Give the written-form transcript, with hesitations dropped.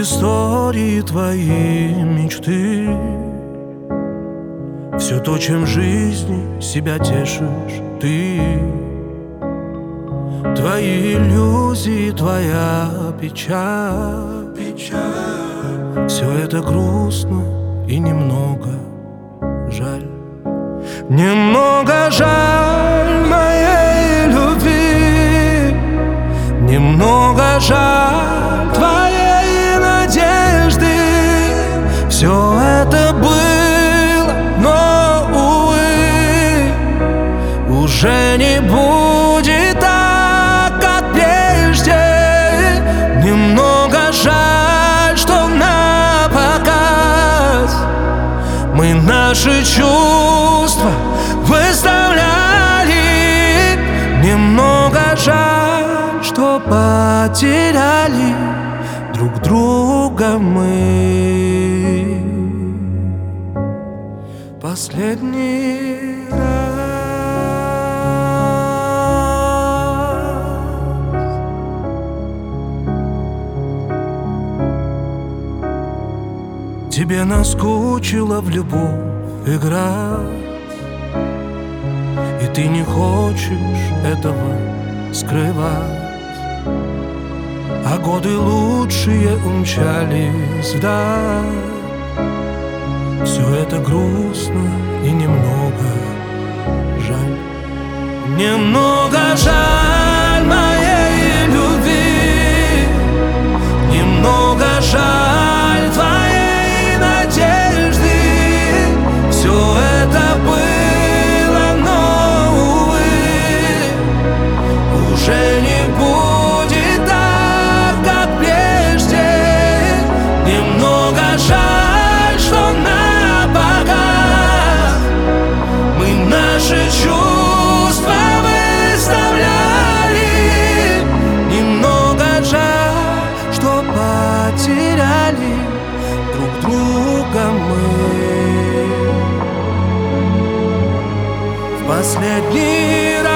истории, твои мечты, все то, чем в жизни себя тешишь ты. Твои иллюзии, твоя печаль, все это грустно и немного жаль. Немного жаль моей любви, немного жаль твоей надежды. Все это было, но, увы, уже не будет так, как прежде. Немного жаль, что напоказ мы наши чувства выставляли. Немного жаль, что потеряли друг друга мы последний раз. Тебе наскучило в любовь играть, и ты не хочешь этого скрывать. А годы лучшие умчались вдаль. Все это грустно и немного жаль. Немного жаль моей любви, немного жаль твоей надежды. Все это было, но, увы, уже не будет так, как прежде. Немного жаль, что напоказ мы наши чувства выставляли. Немного жаль, что потеряли друг друга мы в последний раз.